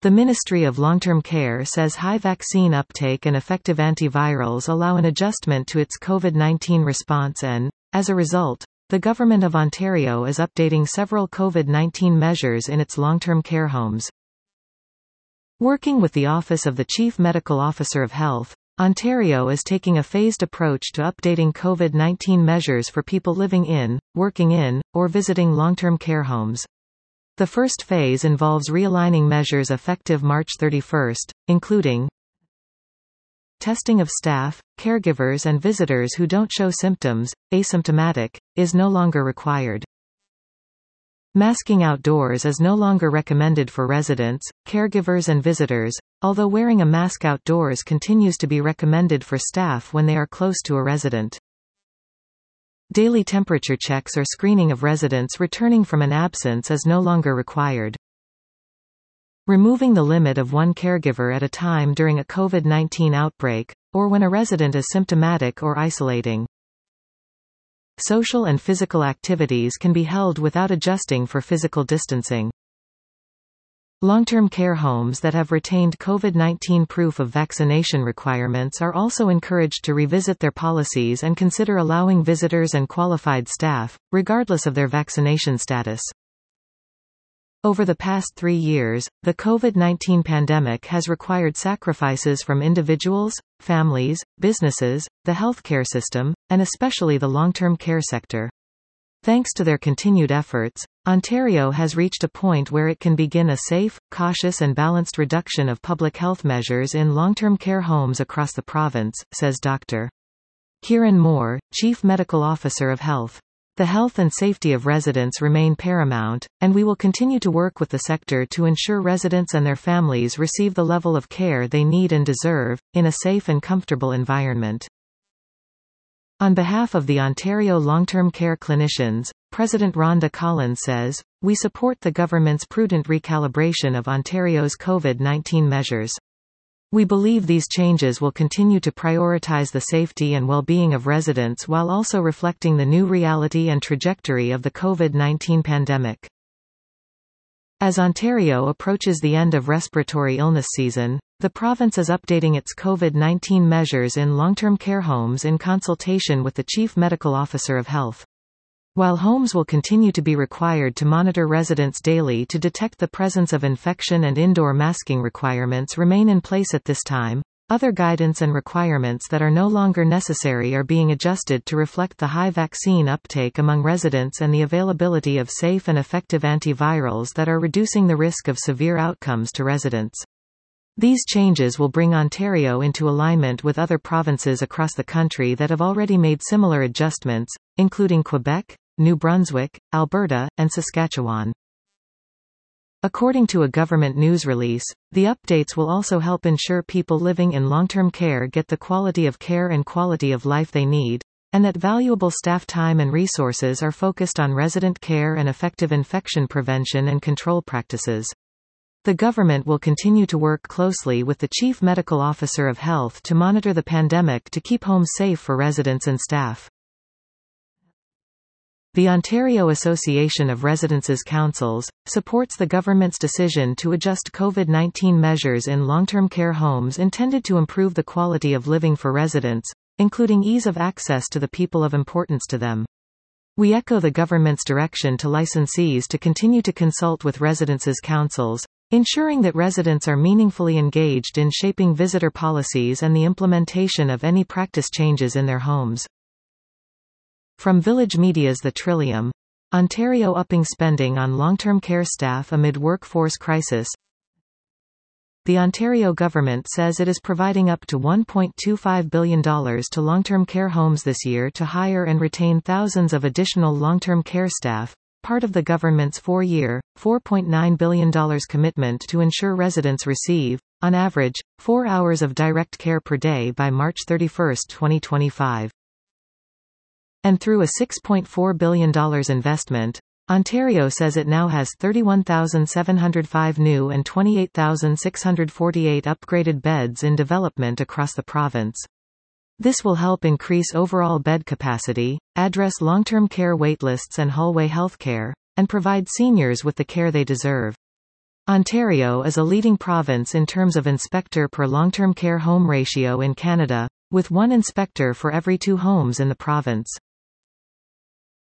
The Ministry of Long-Term Care says high vaccine uptake and effective antivirals allow an adjustment to its COVID-19 response and, as a result, the Government of Ontario is updating several COVID-19 measures in its long-term care homes. Working with the Office of the Chief Medical Officer of Health, Ontario is taking a phased approach to updating COVID-19 measures for people living in, working in, or visiting long-term care homes. The first phase involves realigning measures effective March 31, including testing of staff, caregivers and visitors who don't show symptoms, asymptomatic, is no longer required. Masking outdoors is no longer recommended for residents, caregivers and visitors, although wearing a mask outdoors continues to be recommended for staff when they are close to a resident. Daily temperature checks or screening of residents returning from an absence is no longer required. Removing the limit of one caregiver at a time during a COVID-19 outbreak, or when a resident is symptomatic or isolating. Social and physical activities can be held without adjusting for physical distancing. Long-term care homes that have retained COVID-19 proof of vaccination requirements are also encouraged to revisit their policies and consider allowing visitors and qualified staff, regardless of their vaccination status. Over the past 3 years, the COVID-19 pandemic has required sacrifices from individuals, families, businesses, the healthcare system, and especially the long-term care sector. Thanks to their continued efforts, Ontario has reached a point where it can begin a safe, cautious and balanced reduction of public health measures in long-term care homes across the province, says Dr. Kieran Moore, Chief Medical Officer of Health. The health and safety of residents remain paramount, and we will continue to work with the sector to ensure residents and their families receive the level of care they need and deserve, in a safe and comfortable environment. On behalf of the Ontario Long-Term Care Clinicians, President Rhonda Collins says, "We support the government's prudent recalibration of Ontario's COVID-19 measures. We believe these changes will continue to prioritize the safety and well-being of residents while also reflecting the new reality and trajectory of the COVID-19 pandemic." As Ontario approaches the end of respiratory illness season, the province is updating its COVID-19 measures in long-term care homes in consultation with the Chief Medical Officer of Health. While homes will continue to be required to monitor residents daily to detect the presence of infection and indoor masking requirements remain in place at this time, other guidance and requirements that are no longer necessary are being adjusted to reflect the high vaccine uptake among residents and the availability of safe and effective antivirals that are reducing the risk of severe outcomes to residents. These changes will bring Ontario into alignment with other provinces across the country that have already made similar adjustments, including Quebec, New Brunswick, Alberta, and Saskatchewan. According to a government news release, the updates will also help ensure people living in long-term care get the quality of care and quality of life they need, and that valuable staff time and resources are focused on resident care and effective infection prevention and control practices. The government will continue to work closely with the Chief Medical Officer of Health to monitor the pandemic to keep homes safe for residents and staff. The Ontario Association of Residences Councils supports the government's decision to adjust COVID-19 measures in long-term care homes intended to improve the quality of living for residents, including ease of access to the people of importance to them. We echo the government's direction to licensees to continue to consult with residences councils, ensuring that residents are meaningfully engaged in shaping visitor policies and the implementation of any practice changes in their homes. From Village Media's The Trillium, Ontario upping spending on long-term care staff amid workforce crisis. The Ontario government says it is providing up to $1.25 billion to long-term care homes this year to hire and retain thousands of additional long-term care staff, part of the government's 4-year, $4.9 billion commitment to ensure residents receive, on average, 4 hours of direct care per day by March 31, 2025. And through a $6.4 billion investment, Ontario says it now has 31,705 new and 28,648 upgraded beds in development across the province. This will help increase overall bed capacity, address long-term care waitlists and hallway healthcare, and provide seniors with the care they deserve. Ontario is a leading province in terms of inspector per long-term care home ratio in Canada, with one inspector for every 2 homes in the province.